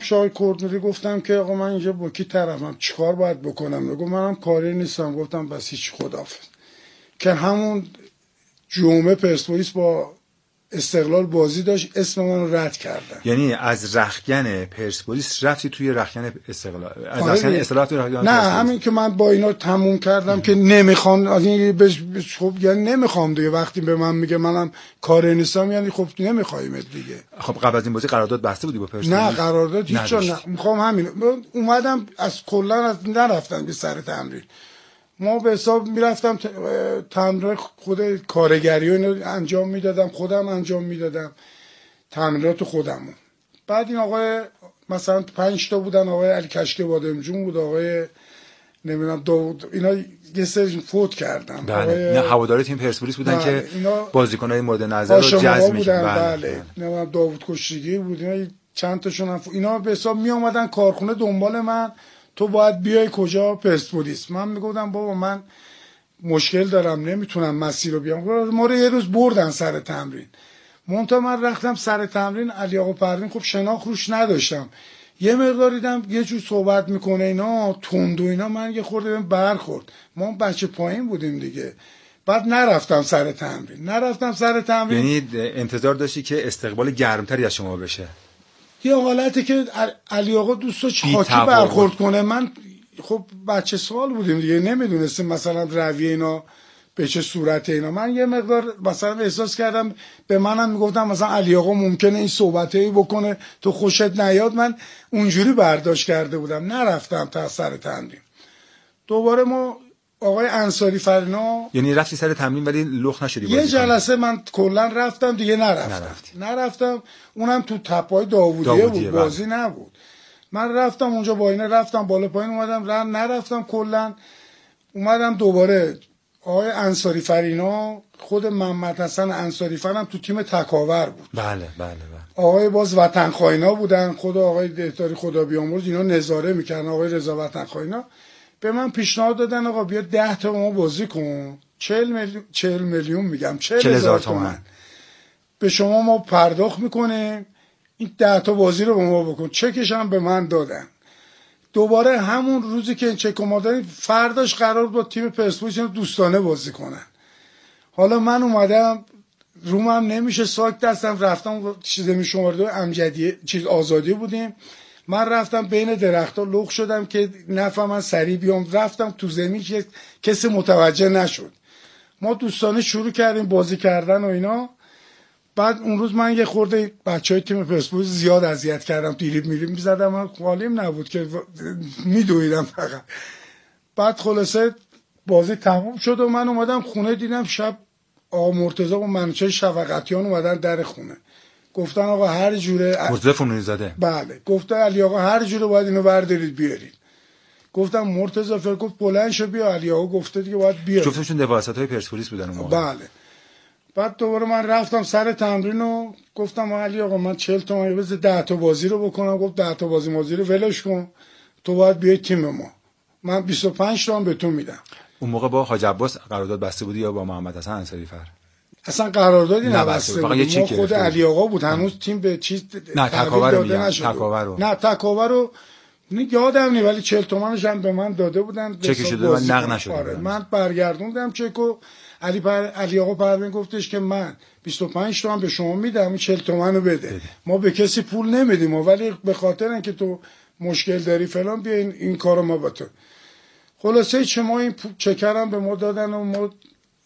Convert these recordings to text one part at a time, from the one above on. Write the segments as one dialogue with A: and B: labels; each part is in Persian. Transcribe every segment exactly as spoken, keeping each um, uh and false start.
A: شاه کردنوری گفتم که آقا من اینجا با کی طرفم، چیکار باید بکنم؟ گفت منم کاری نیستم. گفتم بس هیچ، خداحافظ. که همون جمعه پرسپولیس با استقلال بازی داشت، اسم من رد کردن.
B: یعنی از رخکن پرسپولیس رفتی توی رخکن استقلال؟ از رخکن استقلال توی رخکن
A: نه
B: پرسپولیس.
A: همین که من با اینا تموم کردم که نمیخوام، از این خب یعنی نمیخوام دیگه. وقتی به من میگه منم کاری نیستم یعنی خب نمیخوایم دیگه.
B: خب قبل از این بازی قرارداد بسته بودی با پرسپولیس؟
A: نه قرارداد هیچ جا نه. میخوام همین اومدم از کلا از نرفتم به سر تمرین. ما به حساب میرفتم تمرین خود کارگری رو انجام میدادم، خودم انجام میدادم تمرینات خودمون. بعد این آقای مثلا پنج تا بودن، آقای علی کشکی بادمجون بود، آقای نمیدونم داوود، اینا یه سری فوت کردن.
B: بله.
A: آقای
B: نه هوادار تیم پرسپولیس بودن
A: بله.
B: که بازیکنای مورد نظر رو جذب
A: می‌کردن.
B: بله.
A: بله. نمیدونم داوود کشتیگی بود، اینا چند تاشون هم اینا به حساب می اومدن کارخونه دنبال من، تو باید بیای کجا؟ پرسپولیس. من میگفتم بابا من مشکل دارم نمیتونم مسیر رو بیام. ما رو یه روز بردن سر تمرین. منتها من رفتم سر تمرین، علی آقا پروین خب شناخت روش نداشتم، یه مقدار دیدم یه جور صحبت میکنه اینا تند و اینا، من یه خورده بهم برخورد. ما بچه پایین بودیم دیگه. بعد نرفتم سر تمرین نرفتم سر تمرین.
B: یعنی انتظار داشتی که استقبال گرمتری از شما بشه؟
A: یه حالتی که علی آقا دوست داشت خاکی برخورد کنه. من خب بچه سال بودیم دیگه، نمیدونستیم مثلا رویه اینا به چه صورت اینا. من یه مقدار مثلا احساس کردم به منم میگفتم مثلا علی آقا ممکنه این صحبتایی بکنه تو خوشت نیاد. من اونجوری برداشت کرده بودم، نرفتم تا سر تمرین. دوباره ما آقای انصاری فرینا.
B: یعنی رفتی سر تمرین ولی لخت نشدی؟
A: یه جلسه من کلا رفتم دیگه نرفتم.
B: نرفتی.
A: نرفتم اونم تو تپای داوودیه, داوودیه بود بازی بله. نبود. من رفتم اونجا با اینا رفتم بالا پایین اومدم رم نرفتم کلا. اومدم دوباره آقای انصاری فرینا، خود محمد حسن انصاری فرم تو تیم تکاور بود.
B: بله بله بله.
A: آقای باز وطن خاینا بودن، خود آقای دهتاری خدا بیامرز اینا نظاره میکردن. آقای رضا وطن خاینا به من پیشنهاد دادن آقا بیا ده تا ما بازی کن، چهل میلیون چهل میلیون میگم چهل هزار تومان به شما ما پرداخت میکنه، این ده تا بازی رو به ما بکن. چکش هم به من دادن. دوباره همون روزی که این چک ما دادن فرداش قرار با تیم پرسپولیس دوستانه بازی کنن. حالا من اومدم رومم نمیشه، ساک دستم رفتم چیز میشمارده امجدی چیز آزادی بودیم. من رفتم بین درختها لخ شدم که نفهمم سریع بیام، رفتم تو زمین که کسی متوجه نشد. ما دوستانه شروع کردیم بازی کردن و اینا. بعد اون روز من یه خورده بچهای تیم پرسپولیس زیاد اذیت کردم، دیریب میریب میزدم، من حالیم نبود که میدویدم فقط. بعد خلاصه بازی تموم شد و من اومدم خونه، دیدم شب آقا مرتضی و منوچهر شفقتیان اومدن در خونه. گفتن آقا هر جوره
B: مرتضی فنونی زاده.
A: بله. گفتن علی آقا هر جوره باید اینو بردارید بیارید. گفتم مرتضی فکر گفت بلند شو بیا. علی آقا گفته دیگه باید بیارید.
B: جفتشون دفاعاتای پرسپولیس بودن اون موقع.
A: بله. بعد دوباره من رفتم سر تمرین و گفتم علی آقا من چهل تومن بز ده تا بازی رو بکنم. گفت ده تا بازی مازی رو ولش کن، تو باید بیای تیم ما، من بیست و پنج تومن به تو میدم.
B: اون موقع با حاج عباس قرارداد بسته بودی یا با محمد حسن انصاری فر؟
A: اصلا قراردادی نبسته بود. ما خود علی آقا بود، هنوز تیم به چیز
B: نه تکاور داده نشد. تکاور رو
A: نه تکاور رو یادم نی، ولی چهل تومنش هم به من داده بودن.
B: چکش شده من نقد نشده.
A: آره. من برگردوندم چکو. علی پر... علی آقا پروین گفتش که من بیست و پنج تومن به شما میدم، چهل تومن رو بده. بده. ما به کسی پول نمیدیم ولی به خاطر اینکه تو مشکل داری فلان بیا این, این کارو ما با تو. خلاصه چه ما این چکرم به ما دادن و ما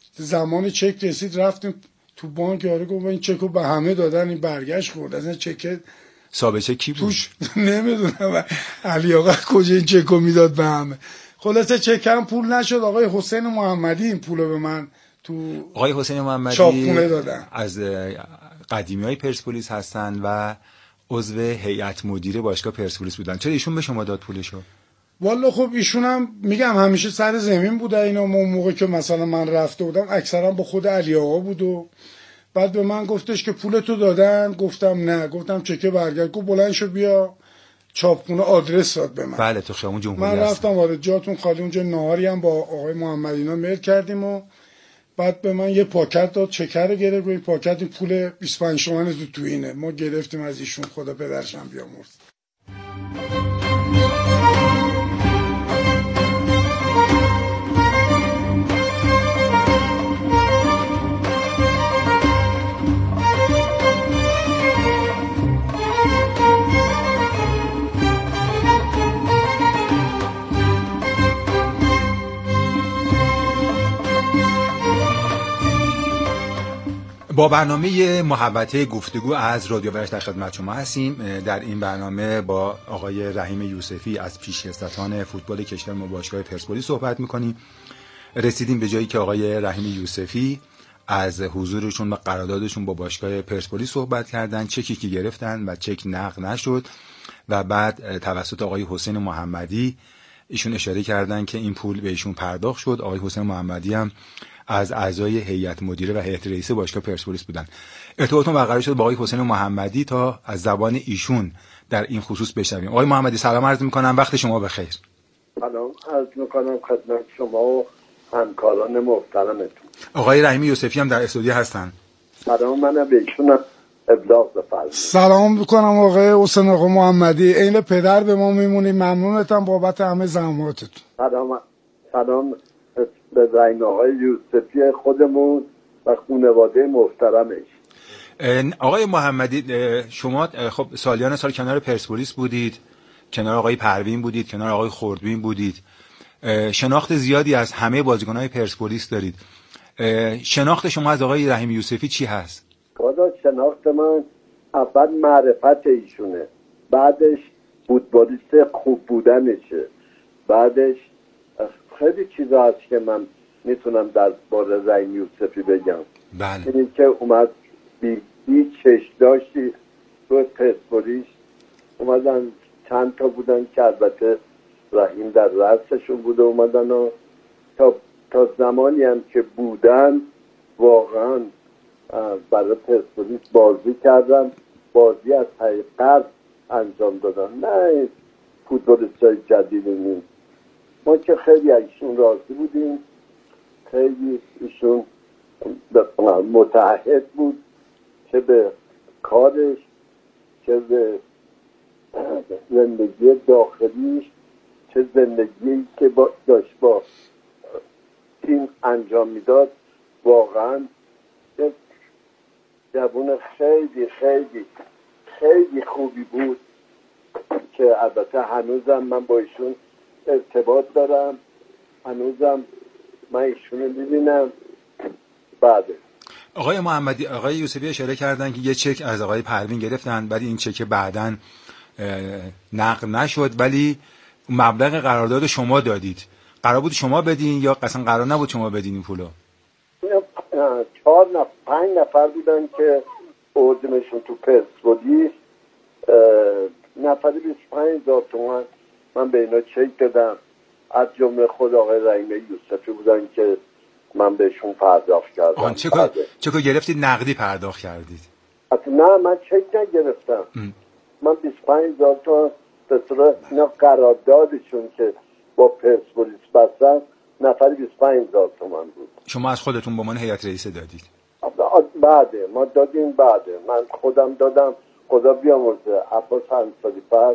A: زمان چک رسید رفتیم تو بانک. یارو گفت این چکو به همه دادن، این برگشت خورد. اصلا چک
B: صاحب چک کی بود؟
A: توش نمیدونم علی آقا کجا این چکو میداد به همه. خلاصه چکم پول نشد. آقای حسین محمدی این پولو به من تو
B: آقای حسین محمدی
A: چاپخونه دادن.
B: از قدیمیای پرسپولیس هستن و عضو هیئت مدیره باشگاه پرسپولیس بودن. چرا ایشون به شما داد پولشو؟
A: والا خب ایشون هم میگم همیشه سر زمین بوده اینا. اون موقع که مثلا من رفته بودم اکثرا با خود علی آقا بود و بعد به من گفتش که پولتو دادن. گفتم نه. گفتم چکه برگرد. گفت بلند شو بیا چاپخونه. آدرس داد به من.
B: بله تو خیابون جمهوری
A: من رفتم وارد جاتون خالی اونجا نهاری هم با آقای محمدینا میل کردیم و بعد به من یه پاکت داد، چکر گرفت. روی پاکت پول بیست و پنج تومن تو تو اینه. ما گرفتیم از ایشون، خدا پدرشم بیامرز.
B: با برنامه محوطه گفتگو از رادیو ورش در خدمت شما هستیم. در این برنامه با آقای رحیم یوسفی از پیشکسوتان فوتبال کشور ما باشگاه پرسپولیس صحبت میکنیم. رسیدیم به جایی که آقای رحیم یوسفی از حضورشون و قراردادشون با باشگاه پرسپولیس صحبت کردن، چکی که گرفتن و چک نقد نشد و بعد توسط آقای حسین محمدی ایشون اشاره کردن که این پول به ایشون پرداخت شد. آقای حسین محمدی هم از اعضای هیئت مدیره و هیئت رئیسه باشگاه پرسپولیس بودن. ارتباطتون برقرار شد با آقای حسین محمدی تا از زبان ایشون در این خصوص بشنویم. آقای محمدی سلام عرض می‌کنم، وقت شما بخیر.
C: سلام عرض می‌کنم خدمت شما و همکاران محترمتون.
B: آقای رحیم یوسفی هم در استودیو هستن.
C: سلام، منم به ایشون ابلاغ بفرمایید.
A: سلام می‌کنم آقای حسین آقا محمدی، عین پدر به ما میمونی، ممنونتم بابت همه زحماتتون.
C: سلام سلام به رحیم آقای یوسفی خودمون و خانواده محترمش.
B: آقای محمدی شما خب سالیان سال کنار پرسپولیس بودید، کنار آقای پروین بودید، کنار آقای خردبین بودید، شناخت زیادی از همه بازیکن‌های پرسپولیس دارید. شناخت شما از آقای رحیم یوسفی چی هست؟
C: خدا شناخت من اول معرفت ایشونه، بعدش فوتبالیست خوب بودنشه، بعدش خیلی چیزا هست که من میتونم در باره رحیم یوسفی بگم.
B: بله.
C: اینی که اومد بی بی چشم داشتی تو پرسپولیس، اومدن چند تا بودن که البته رحیم در رأسشون بوده، اومدن و تا, تا زمانی هم که بودن واقعا برای پرسپولیس بازی کردن، بازی از حقیقت انجام دادن، نه فوتبالیستای جدید نیست. ما که خیلی ایشون راضی بودیم، خیلی ایشون متعهد بود، چه به کارش چه به زندگی داخلیش، چه زندگی که با داشت با تیم انجام میداد. واقعا جوان خیلی خیلی خیلی خوبی بود که البته هنوزم من با ایشون ارتباط دارم، هنوزم من ایشون رو میبینم. بعده
B: آقای محمدی، آقای یوسفی اشاره کردن که یه چک از آقای پروین گرفتن، ولی این چک بعداً نقد نشد، ولی مبلغ قرارداد شما دادید. قرار بود شما بدین یا اصلا قرار نبود شما بدین این پولو؟
C: چهار نفر پنج نفر بودن که بردیمشون تو پرسپولیس، نفری بیست و پنج هزار تومان من به اینا چک دادم، از جمله خود آقای رحیم یوسفی بودن که من بهشون پرداخت کردم.
B: آن چکو چکو گرفتید نقدی پرداخت کردید؟
C: نه من چک نگرفتم. ام. من بیست و پنج هزار تومان به صورت اینا قراردادشون که با پرسپولیس بستن نفری بیست و پنج هزار تومان بود.
B: شما از خودتون به عنوان هیئت رئیسه دادید؟
C: بعده ما دادیم، بعده من خودم دادم. خدا بیامرزه عباس انصاری فرد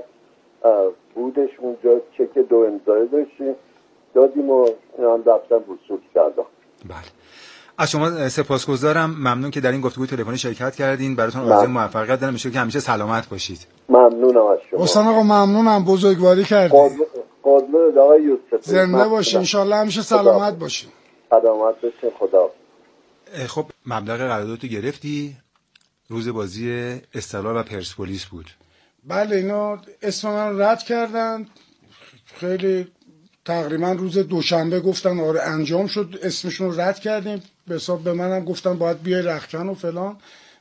C: بودش اونجا، چک دو امضایی داشتیم دادیم و هم رفتن وصول کردم.
B: بله، از شما سپاسگزارم، ممنون که در این گفتگوی تلفنی شرکت کردین. براتون آرزوی موفقیت دارم، میشه که همیشه سلامت باشید.
C: ممنونم از شما.
A: حسین آقا ممنونم، بزرگواری کردید.
C: قربون آقای یوسفی،
A: زنده باشین، ان شاءالله همیشه سلامت باشین.
C: سلامت باشین. خدا.
B: خب مبلغ قراردادتو گرفتی، روز بازی استقلال و پرسپولیس بود.
A: بله، اینا اسم من رد کردن، خیلی تقریبا روز دوشنبه گفتن آره انجام شد، اسمشون رو رد کردیم. به حساب به منم گفتن باید بیای رختکن و فلان،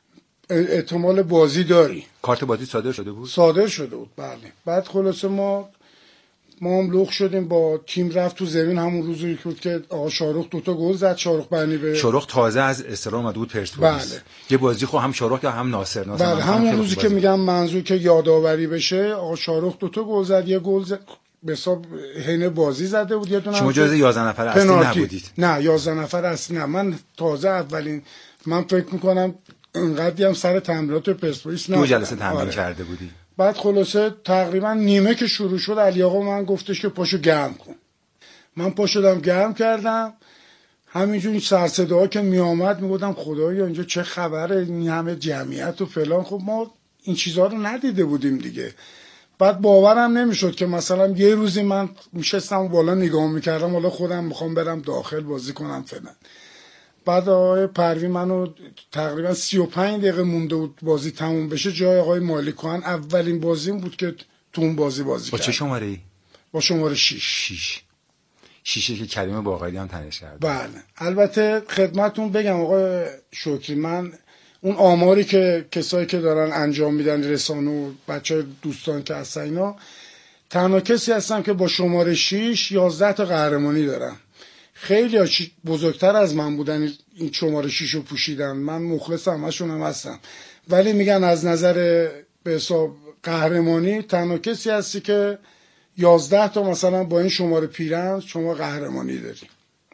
A: احتمال بازی داری.
B: کارت بازی صادر شده بود؟
A: صادر شده بود، بله. بعد خلاصه ما ما هم لغ شدیم، با تیم رفت تو زمین همون روزی که بود که آقا شاروخ دوتا گل زد. شاروخ بنی به
B: شاروخ تازه از استقلال اومده بود پرسپولیس.
A: بله.
B: یه بازی خو هم شاروخ هم ناصر ناصر
A: بله، همون روزی که میگم منظور که یادآوری بشه، آقا شاروخ دوتا گل زد، یه گل زد به حساب حین بازی زده بود. یه دونه
B: شما جز یازده نفر اصلی نبودید؟
A: نه یازده نفر اصلی نه، من تازه اولین، من فکر میکنم انقدری هم سر تمرینات پرسپولیس نه،
B: دو جلسه تمرین
A: آره.
B: کرده بودی.
A: بعد خلاصه تقریبا نیمه که شروع شد علی آقا من گفتش که پاشو گرم کن. من پا شدم گرم کردم، همینجور این سر صداها که می آمد میگفتم خدایا اینجا چه خبره، این همه جمعیت و فلان. خب ما این چیزها رو ندیده بودیم دیگه. بعد باورم نمیشد که مثلا یه روزی من میشستم بالا نگاه میکردم، حالا خودم میخوام برم داخل بازی کنم فلان. بعد آقای پروین منو تقریبا سی و پنج دقیقه مونده بود بازی تموم بشه، جای آقای مالکوهن اولین بازیم بود که تو اون بازی بازی
B: با
A: کرد.
B: چه شماره ای؟
A: با شماره شش.
B: شش. شیشه که کریم باقری هم تنش کرد.
A: بله. البته خدمتتون بگم آقای شکری، من اون آماری که کسایی که دارن انجام میدن رسانه و بچهای دوستان که هستن اینا، تنها کسی هستم که با شماره شش یازده تا قهرمانی دارم. خیلی بزرگتر از من بودن این شماره شش رو پوشیدن، من مخلص همشون هم هستم، ولی میگن از نظر به حساب قهرمانی تنها کسی هستی که یازده تا مثلا با این شماره پیرن شما قهرمانی داری.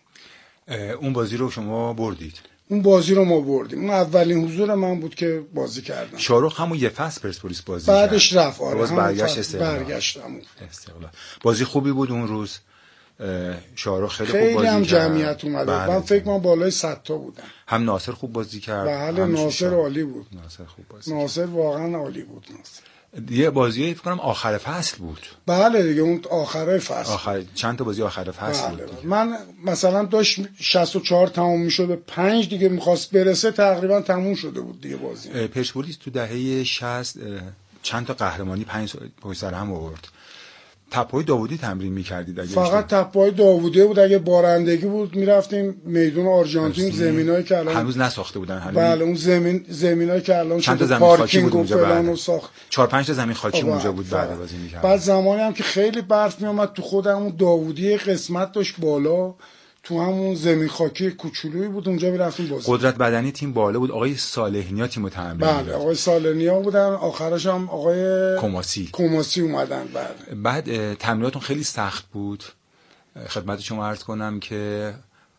B: اون بازی رو شما بردید؟
A: اون بازی رو ما بردیم. اون اولین حضور من بود که بازی کردم.
B: شاروخ همون یه فصل پرسپولیس بازی
A: بعدش کرد. رفت. آره.
B: باز برگشت استقلال.
A: برگشت همون.
B: استقلال. بازی خوبی بود اون روز. شاروخ خیلی,
A: خیلی
B: خوب بازی
A: هم
B: کرد.
A: جمعیت اومده.
B: بله.
A: من فکر کنم بالای صد تا بودن.
B: هم ناصر خوب بازی کرد.
A: بله ناصر عالی بود.
B: ناصر خوب بازی.
A: ناصر واقعا عالی بود ناصر.
B: یه بازی فکر کنم آخر فصل بود.
A: بله دیگه اون آخره فصل.
B: آخر چند تا بازی آخر فصل
A: بله.
B: بود.
A: من مثلا داشت شصت و چهار تموم میشد به پنج دیگه میخواست برسه، تقریبا تموم شده بود دیگه بازی.
B: پرسپولیس تو دهه شصت چند تا قهرمانی پنج پشت سر هم آورد. تپه‌های داوودی تمرین می‌کردید اگه
A: فقط تپه‌های داوودی بود، اگه بارندگی بود میرفتیم میدون آرژانتین، زمینایی که الان
B: هنوز نساخته بودن هنوز.
A: بله اون زمین زمینایی که الان
B: چند تا
A: شده
B: زمین خاکی بود
A: و
B: اونجا،
A: فلان و ساخت
B: چهار پنج تا زمین خاکی اونجا بود بعد بازی می‌کرد.
A: بعد زمانی هم که خیلی برف میومد تو خود همون داوودی قسمت داشت بالا، تو همون زمین خاکی کوچولویی بود اونجا میرفتیم بازی.
B: قدرت بدنی تیم بالا بود. آقای صالح‌نیا تیمو تمرین
A: بله
B: می‌داد.
A: آقای صالح‌نیا بودن، آخرش هم آقای
B: کماسی
A: کماسی اومدن. بله
B: بعد تمریناتون خیلی سخت بود. خدمت شما عرض کنم که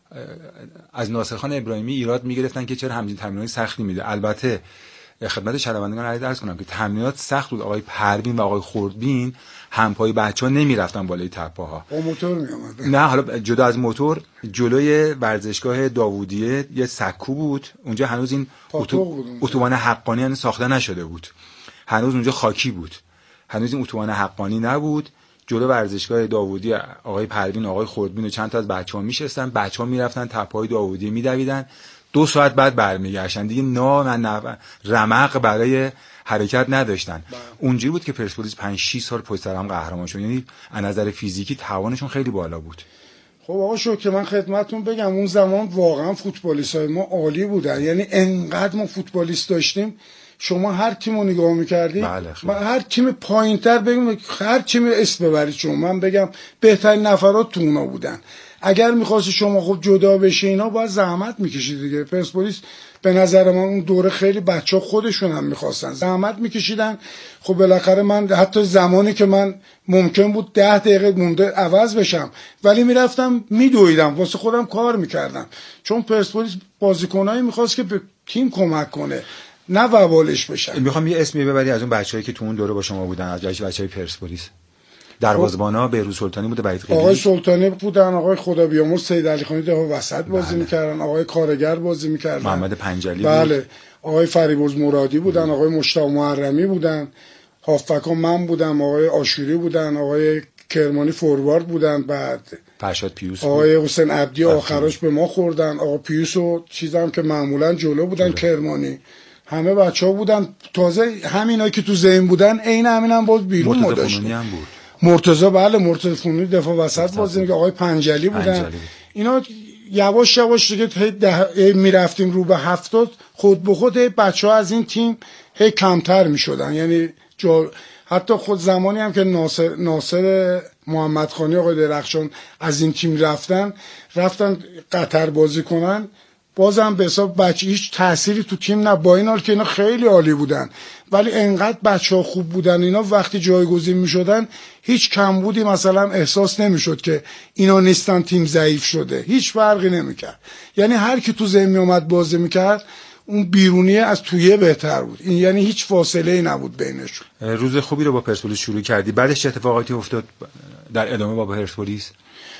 B: از ناصرخان ابراهیمی ایراد میگرفتن که چرا همین تمرینات سختی میده. البته خدمت شنوندگان عرض کنم که تمرینات سخت بود. آقای پروین و آقای خردبین همپای بچه‌ها نمیرفتن بالای تپه‌ها،
A: با موتور میومدن.
B: نه حالا جدا از موتور، جلوی ورزشگاه داوودیه یه سکو بود اونجا، هنوز این اتو... اتوبان حقانی هنوز ساخته نشده بود، هنوز اونجا خاکی بود، هنوز این اتوبان حقانی نبود. جلو ورزشگاه داوودی آقای پروین آقای خردبین و چند تا از بچه‌ها میشستن، بچه‌ها میرفتن تپه‌های داوودی میدویدن، دو ساعت بعد برمیگشتن دیگه. نام و رمق برای حرکت نداشتن. اونجوری بود که پرسپولیس پنج شش سال پشت سر هم قهرمان شد. یعنی از نظر فیزیکی توانشون خیلی بالا بود.
A: خب آقا شکر من خدمتتون بگم اون زمان واقعا فوتبالیستای ما عالی بودن، یعنی انقدر ما فوتبالیست داشتیم. شما هر تیمو نگاه می‌کردید،
B: بله
A: هر تیم پایین‌تر بگیم، هر تیم اسم ببرید شما، من بگم بهترین نفرات تو اونا بودن. اگر می‌خواستی شما خب جدا بشه اینا باید زحمت می‌کشید دیگه. پرسپولیس به نظر من اون دوره خیلی بچه‌ها خودشون هم می‌خواستن زحمت می‌کشیدن. خب بالاخره من حتی زمانی که من ممکن بود ده دقیقه مونده عوض بشم ولی میرفتم میدویدم واسه خودم کار می‌کردم، چون پرسپولیس بازیکنایی می‌خواست که به تیم کمک کنه نه وبالش بشن.
B: میخوام یه اسمی ببری از اون بچه‌ای که تو اون دوره با شما بودن، از بچه‌های پرسپولیس. دروازه‌بانا بهروز سلطانی بوده، بعید قلی.
A: آقای سلطانی بودن، آقای خدا بیامرز سید علی خانی دفاع وسط بازی بله. میکردن، آقای کارگر بازی میکردن،
B: محمد پنجلی
A: بله
B: بود.
A: آقای فریبرز مرادی بودن، آقای مشتاق محرمی بودن، هافبکا من بودم، آقای آشوری بودن، آقای کرمانی فوروارد بودن، بعد
B: فرشاد پیوس
A: آقای بود. حسین عبدی آخرش به ما خوردن، آقا پیوس و چیزام که معمولا جلو بودن جلو. کرمانی همه بچه‌ها بودن. تازه همینایی که تو ذهن بودن عین همینم هم بود بیرون ما داشتیم. مرتضی بله مرتضی فنونی دفاع وسط بازی می‌کرد، آقای پنجلی بودن. پنجلی. اینا یواش یواش دیگه میرفتیم رو به هفتاد، خود به خود بچه‌ها از این تیم هی کمتر میشدن. یعنی جا... حتی خود زمانی هم که ناصر ناصر محمدخانی آقای درخشان از این تیم رفتن رفتن قطر بازی کنن، بازم به حساب بچه هیچ تأثیری تو تیم نه، با این حال که اینا خیلی عالی بودن ولی انقدر بچه‌ها خوب بودن اینا وقتی جایگزین می‌شدن هیچ کمبودی مثلا احساس نمی‌شد که اینا نیستن تیم ضعیف شده، هیچ فرقی نمی‌کرد. یعنی هر کی تو زمین اومد بازی می‌کرد اون بیرونی از تویه بهتر بود، این یعنی هیچ فاصله‌ای نبود بینشون.
B: روز خوبی رو با پرسپولیس شروع کردی، بعدش چه اتفاقاتی افتاد در ادامه با پرسپولیس؟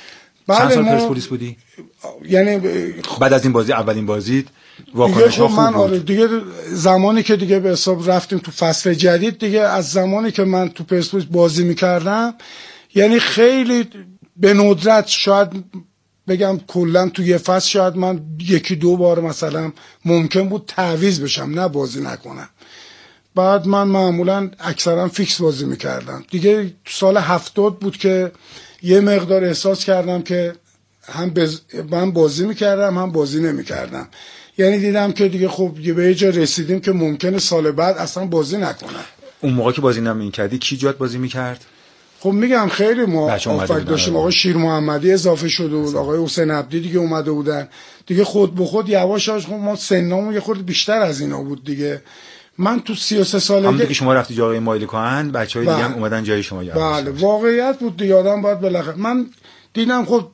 B: چند سال پرسپولیس بودی؟
A: یعنی
B: بعد از این بازی اولین بازی واکنش ها خوب
A: من
B: بود.
A: آره دیگه زمانی که دیگه به حساب رفتیم تو فصل جدید دیگه، از زمانی که من تو پرسپولیس بازی میکردم یعنی خیلی به ندرت شاید بگم کلا توی یه فصل شاید من یکی دو بار مثلا ممکن بود تعویض بشم، نه بازی نکنم. بعد من معمولا اکثرا فیکس بازی میکردم دیگه. سال هفتاد بود که یه مقدار احساس کردم که هم بز... من بازی میکردم هم بازی نمیکردم، یعنی دیدم که دیگه خب یه به یه جا رسیدیم که ممکنه سال بعد اصلا بازی نکنم.
B: اون موقع که بازی نمیکردی کی جات بازی میکرد؟
A: خب میگم خیلی ما آفک داشتیم، آقای شیر محمدی اضافه شده بود، آقای حسین عبدی دیگه اومده بودن دیگه، خود به خود یواش یواش ما سنمون یه خورده بیشتر از اینا بود دیگه. من تو سی و سه سالگی
B: همون که شما رفتی جای مایل کهن، بچهای دیگه هم اومدن جای شما.
A: بله واقعیت بود دیگه، آدم باید بالاخره. من دیدم خب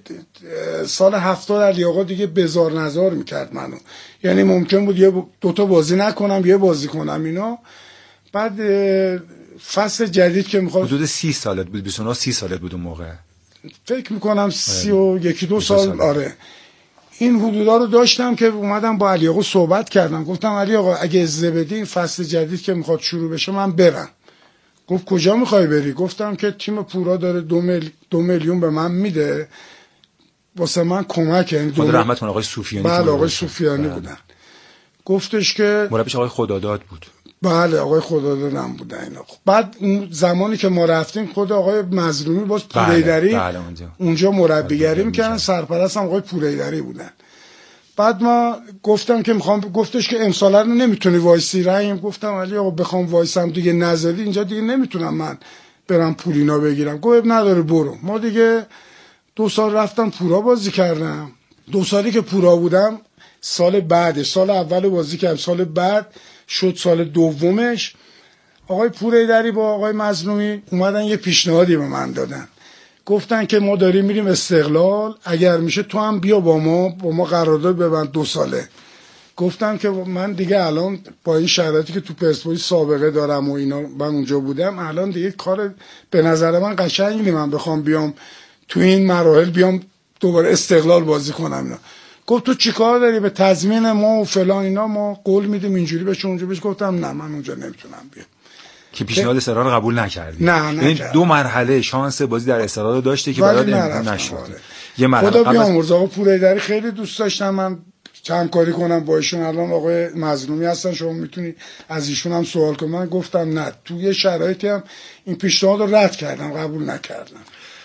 A: سال هفتاد علی آقا دیگه بزار نزار میکرد منو، یعنی ممکن بود یه دوتا بازی نکنم یه بازی کنم اینا. بعد فصل جدید که میخواد
B: حدود سی سالت بود، بیست و نه سی سالت بود اون موقع
A: فکر میکنم، سی و یکی دو سال. آره این حدودا رو داشتم که اومدم با علی آقا صحبت کردم، گفتم علی آقا اگه اجازه بدی این فصل جدید که میخواد شروع بشه من برم. گفت کجا میخوای بری؟ گفتم که تیم پورا داره دو, مل... دو میلیون به من میده واسه من کمک، یعنی
B: خدا رحمت کنه آقای صوفیانی.
A: بله آقای صوفیانی بودن. گفتش که
B: مربیش آقای خداداد بود.
A: بله آقای خداداد هم بودن اینا. بعد اون زمانی که ما رفتیم خود آقای مظلومی باز پوریدری
B: بله. بله اونجا.
A: اونجا مربیگری میکردن، سرپرست هم آقای پوریدری بودن. بعد ما گفتم که میخوام، گفتش که امسال رو نمیتونی وایسی رحیم. گفتم علی آقا بخوام وایسم دیگه نزدی اینجا دیگه نمیتونم من برم پولینا بگیرم. گفت نداره برو. ما دیگه دو سال رفتم پورا بازی کردم. دو سالی که پورا بودم سال بعدش، سال اول بازی کردم، سال بعد شد سال دومش. آقای پوریدری با آقای مظلومی اومدن یه پیشنهادی به من دادن، گفتن که ما داریم میریم استقلال، اگر میشه تو هم بیا با ما با ما قرارداد ببند دو ساله. گفتم که من دیگه الان با این شرایطی که تو پرسپولیس سابقه دارم و اینا، من اونجا بودم، الان دیگه کار به نظر من قشنگی نیست من بخوام بیام تو این مراحل بیام دوباره استقلال بازی کنم اینا. گفت تو چیکار داری؟ به تضمین ما و فلان اینا ما قول میدیم اینجوری بشه اونجوری بشه. گفتم نه من اونجا نمیتونم بیام.
B: که پیشنهاد استقلال رو قبول نکردی؟
A: نه نه.
B: دو مرحله شانس بازی در استقلال رو داشته که برات امکان نشد.
A: یه مرحله خدا بیامرز آقا پوریدری خیلی دوست داشتم من همکاری کنم با ایشون. الان آقای مظلومی هستن، شما میتونی از ایشون هم سوال کنی. من گفتم نه، تو یه شرایطی هم این پیشنهاد رو رد کردم، قبول نکردم.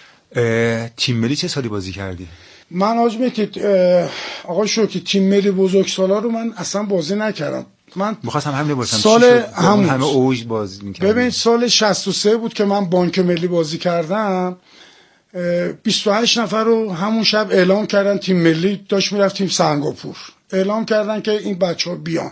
B: تیم ملی چه سالی بازی کردی؟
A: من آجمه که آقا شوکی تیم ملی بزرگسالا رو من اصلا بازی نکردم. من
B: می‌خواستم همین بپرسم
A: سال همون
B: همه اوج بازی می‌کردم.
A: ببین سال شصت و سه بود که من بانک ملی بازی کردم. بیست و هشت نفر رو همون شب اعلام کردن تیم ملی داشت میرفت تیم سنگاپور. اعلام کردن که این بچه‌ها بیان.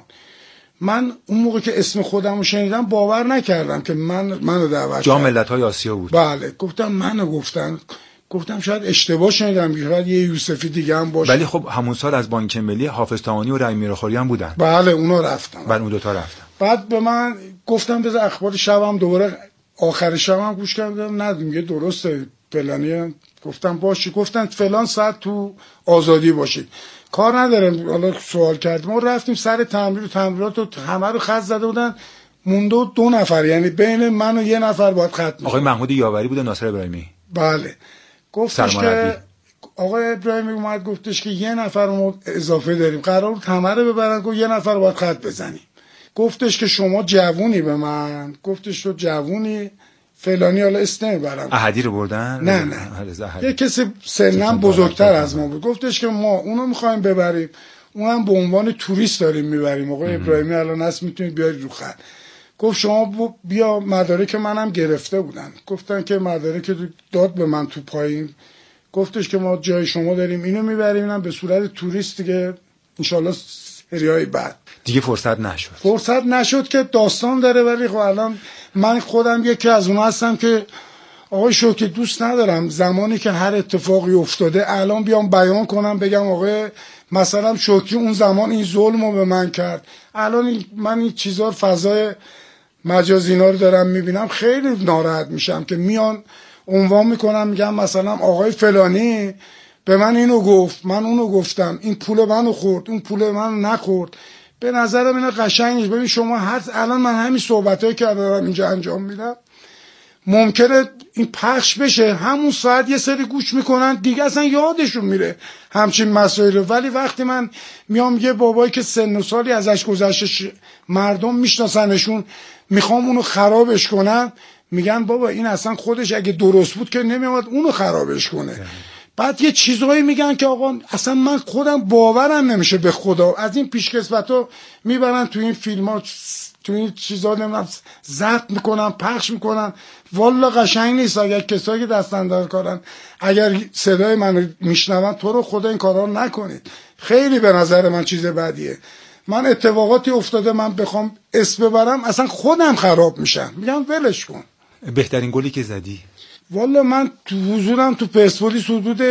A: من اون موقع که اسم خودم رو شنیدم باور نکردم که من منو دعوت کردن.
B: جام ملت‌های آسیا بود.
A: بله گفتم منو گفتن. گفتم شاید اشتباه شنیدم، شاید یه یوسفی دیگه هم باشه.
B: ولی خب همون سال از بانک ملی حافظ طاهانی و رحیم میرخوری هم بودن.
A: بله اونا رفتن.
B: بله اون دو تا رفتن.
A: بعد به من گفتم بذار اخبار شبم دوباره آخر شبم گوش کردم، نه میگه درسته فلانی. گفتم باشه. گفتن فلان ساعت تو آزادی باشید. کار ندارم. حالا سوال کردیم. ما رفتیم سر تمرین، تمرینات رو همه رو خط زده بودن، مونده دو نفر، یعنی بین من و یه نفر باید خط می‌شد.
B: آقای محمود یاوری بود و ناصر ابراهیمی.
A: بله. گفتش که آقای ابراهیمی اومد گفتش که یه نفر ما اضافه داریم، قرار بود همه رو ببرن، گفت یه نفر باید خط بزنیم. گفتش که شما جوونی به من، گفتش تو جوونی فلانی، حالا اسم نمیبرم.
B: احدی رو بردن؟
A: نه نه یه کسی سنم بزرگتر از ما بود. گفتش که ما اونو میخوایم ببریم، اونم به عنوان توریست داریم میبریم. آقای ابراهیمی الان هست میتونید بیارید رو خط. گفت شما بیا، مدارک منم گرفته بودن. گفتن که مدارک داد به من تو پایین. گفتش که ما جای شما داریم اینو میبریم، اینم به صورت توریست دیگه انشالله سریای بعد.
B: دیگه فرصت نشد.
A: فرصت نشد که داستان داره. ولی خب الان من خودم یکی از اون هستم که آقای شوکی دوست ندارم زمانی که هر اتفاقی افتاده الان بیام بیان کنم بگم آقای مثلا شوکی اون زمان این ظلمو به من کرد. الان من این چیزا فضای مجازی اینا رو دارم میبینم، خیلی ناراحت میشم که میان عنوان میکنم میگم مثلا آقای فلانی به من اینو گفت، من اونو گفتم، این پول منو خورد، اون پول منو نخورد. به نظرم اینا قشنگ نیست. ببین شما هر الان من همین صحبتایی که دارم اینجا انجام میدم، ممکنه این پخش بشه همون ساعت یه سری گوش میکنن دیگه اصلا یادشون میره همچین مسائل. ولی وقتی من میام یه بابایی که سن و سالی ازش گذشته مردم میشناسنشون میخوام اونو خرابش کنم، میگن بابا این اصلا خودش اگه درست بود که نمیاد اونو خرابش کنه. بعد یه چیزایی میگن که آقا اصلا من خودم باورم نمیشه به خدا. از این پیشکسوتا میبرن تو این فیلم ها تو این چیزا نمیدونم ضبط میکنن پخش میکنن. والا قشنگ نیست. اگر کسایی که دست اندر کارن اگر صدای من میشنون تو رو خدا این کارا رو نکنید. خیلی به نظر من چیز بدیه. من اتفاقاتی افتاده من بخوام اسم ببرم اصلا خودم خراب میشم، میگم ولش کن.
B: بهترین گلی که زدی؟
A: والا من تو حضورم تو پرسپولیس حدود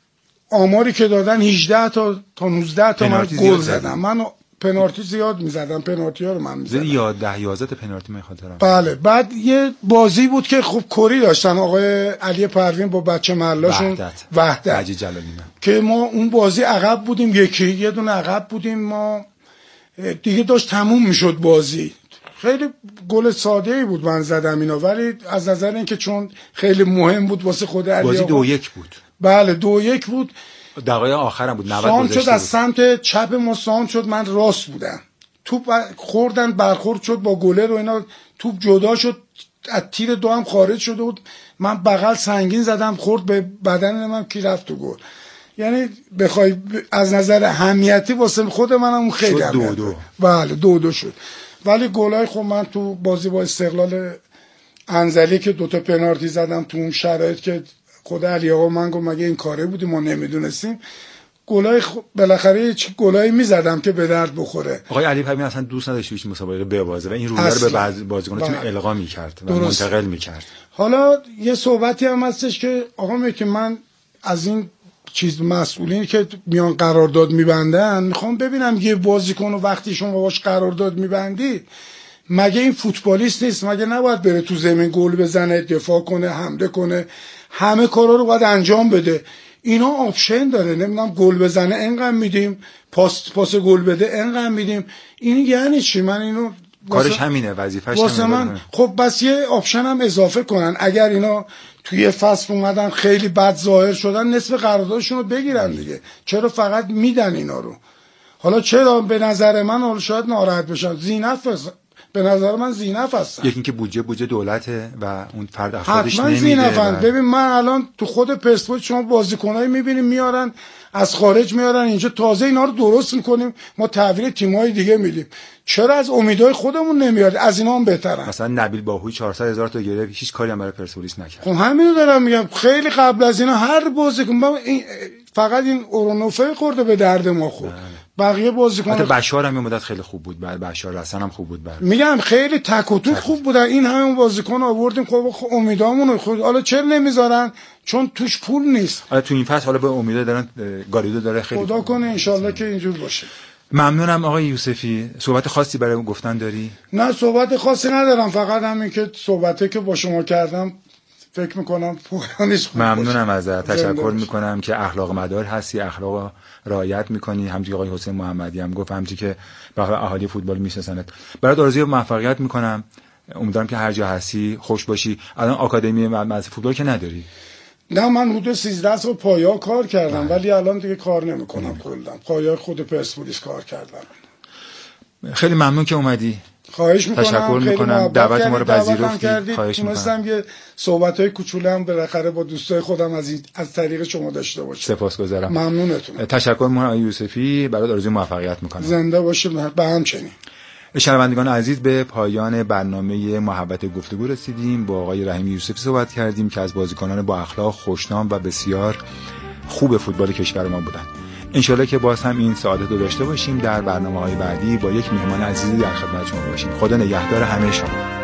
A: آماری که دادن هجده تا تا نوزده تا من گل زدم. من پنالتی زیاد میزدم، پنالتی ها رو من میزدم.
B: یا ده یازده تا پنالتی من خاطرم.
A: بله. بعد یه بازی بود که خب کری داشتن آقای علی پروین با بچه محلاشون
B: وحدت
A: وحدت
B: حاجی جلالی
A: که ما اون بازی عقب بودیم، یکی یه دونه عقب بودیم ما دیگه، داشت تموم میشد بازی. خیلی گل ساده ای بود من زدم اینا، ولی از نظر اینکه چون خیلی مهم بود واسه خود علی
B: بازی دو یک بود.
A: بله دو یک بود.
B: دقایق آخرم بود. نود
A: سام
B: گذشته
A: شد از سمت چپ ما سام شد، من راست بودم، توپ خوردن برخورد شد با گله رو اینا، توپ جدا شد از تیر دو هم خارج شده بود، من بغل سنگین زدم خورد به بدن من کی رفت تو گل. یعنی بخوای از نظر اهمیتی واسه خود منم اون خیلی
B: شد دو دو.
A: بله دو دو شد. ولی گلای خب من تو بازی با استقلال انزلی که دوتا پنالتی زدم تو اون شرایط که خود علی آقا من گفت مگه این کاره بودی ما نمیدونستیم، گلای خب بالاخره چه گلایی میزدم که به درد بخوره.
B: آقای علی پروین اصلا دوست نداشت هیچ مسابقه ببازه و این رویه رو به بعضی بازیکن‌ها القا می‌کرد و منتقل می‌کرد.
A: حالا یه صحبتی هم هستش که آقا میگه که من از این چیز مسئولینی که میان قرارداد میبندن میخوام ببینم یه بازیکن رو وقتی شما باش قرارداد میبندی مگه این فوتبالیست نیست؟ مگه نباید بره تو زمین گل بزنه، دفاع کنه، حمله کنه، همه کارا رو باید انجام بده؟ اینا آپشن داره، نمیدونم گل بزنه انقدر میدیم، پاس پاس گل بده انقدر میدیم. این یعنی چی؟ من اینو
B: کارش همینه، وظیفه‌ش همینه.
A: من خب بس یه آپشن هم اضافه کنن. اگر اینا توی فصل اومدن خیلی بد ظاهر شدن نصف قراردادشون رو بگیرن دیگه. چرا فقط میدن اینا رو؟ حالا چرا به نظر من حالا شاید ناراحت بشن، زینف به نظر من زینف هستن.
B: یکی اینکه بودجه بودجه دولته و اون فرد خودش
A: نمیده. زینفن. ببین من الان تو خود پرسپولیس شما بازیکنایی میبینیم میارن از خارج میارن اینجا، تازه اینا رو درست میکنیم ما تحویل تیم‌های دیگه میدیم. چرا از امیدهای خودمون نمیاد؟ از اینا هم بهترن.
B: مثلا نبیل باهوی چهارصد هزار تا گرفت هیچ کاری هم برای پرسپولیس نکرد.
A: خب همین دارم میگم، خیلی قبل از اینا هر بازیکن فقط این اورونوفه خورده به درد ما خود. بقیه بازیکن
B: حتی بشار هم یه مدت خیلی خوب بود، بعد بشار رسن هم خوب بود. بعد
A: میگم خیلی تک و توک خوب بودن. این همون بازیکن آوردیم خب امیدامون خود. حالا چرا نمیذارن؟ چون توش پول نیست.
B: حالا تو این فصل حالا به امید دارن گاریدو داره خیلی
A: خدا کنه ان شاءالله که اینجور باشه.
B: ممنونم آقای یوسفی. صحبت خاصی برای گفتن داری؟
A: نه صحبت خاصی ندارم، فقط همین که صحبتی که با شما کردم فکر میکنم پویانش خوب
B: ممنونم ازت، تشکر میکنم که اخلاق مدار هستی، اخلاق رعایت میکنی. همونجوری آقای حسین محمدی هم گفت، همونجوری که بخاطر اهالی فوتبال میشناسنت. برات آرزوی موفقیت میکنم، امیدوارم که هر جا هستی خوش باشی. الان آکادمی مدرسه فوتبال که نداری؟
A: نه من حدود سیزده سال پایا کار کردم ولی الان دیگه کار نمیکنم. کلا پایا خود پرسپولیس کار کردم.
B: خیلی ممنون که اومدی.
A: خواهش میکنم.
B: تشکر میکنم دعوت ما رو پذیرفتی. خواهش میکنم.
A: تونستم یه صحبت‌های کوچولم بالاخره با دوستای خودم از این از طریق شما داشته باشم.
B: سپاسگزارم.
A: ممنونتونم.
B: تشکر میکنم آقای یوسفی، برات آرزوی موفقیت میکنم.
A: زنده باشید. به همچنین.
B: شنوندگان عزیز، به پایان برنامه محبت گفتگو رسیدیم. با آقای رحیمی یوسفی صحبت کردیم که از بازیکنان با اخلاق، خوشنام و بسیار خوب فوتبال کشور ما بودند. انشالله که باز هم این سعادت رو داشته باشیم در برنامه‌های بعدی با یک مهمان عزیزی در خدمت شما باشیم. خدا نگهدار همه شما.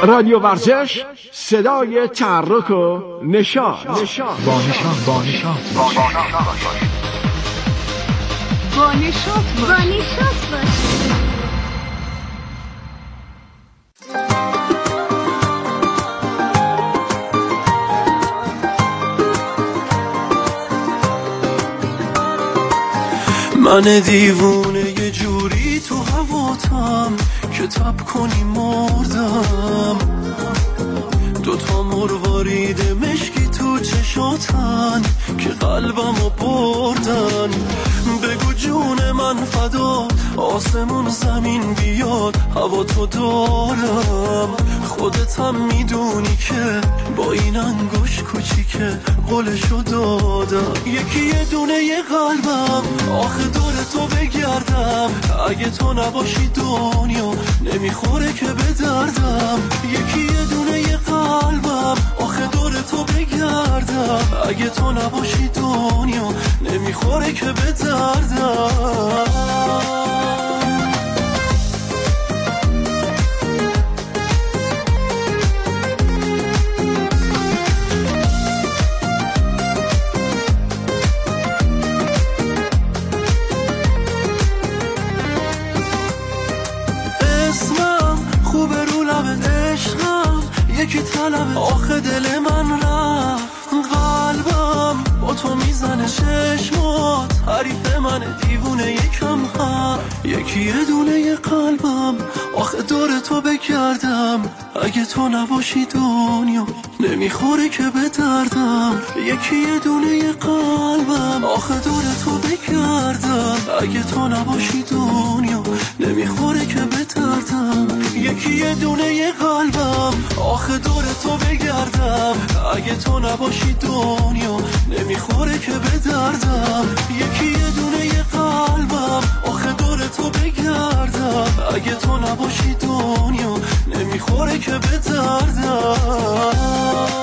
D: رادیو ورزش، صدای تحرک و نشاط.
B: با نشاط با نشاط با نشاط
E: با نشاط باش.
F: من دیوونه یه جوری تو هواتم که تب کنی مردم، دوتا مروارید مشکی تو چشاتن که قلبمو بردن. بگو جون من فدا، آسمون زمین بیاد، هوا تو دارم. خودت هم میدونی که با این انگوش کوچیکه قولشو دادم. یکی یه دونه یه قلبم آخه دور تو بگردم، اگه تو نباشی دنیا نمیخوره که به دردم. یکی یه دونه یه قلبم آخه دور تو بگردم، اگه تو نباشی دنیا نمیخوره که به دردم. یکی طلبه آخه دل من رفت، قلبم با تو میزنه چشمات، حریف من دیوونه یکم هم. یکی یه دونه یه قلبم آخه دور تو بگردم، اگه تو نباشی دنیا نمیخوره که به دردم. یکی یه دونه یه قلبم آخه دور تو بگردم، اگه تو نباشی دنیا نمیخوره که به دردم. یکی یه دونه یه قلبم آخه دور تو بگردم، اگه تو نباشی دنیا نمیخوره که به دردم. یکی یه دونه یه قلبم آخه دور تو بگردم، اگه تو نباشی دنیا نمیخوره که به دردم.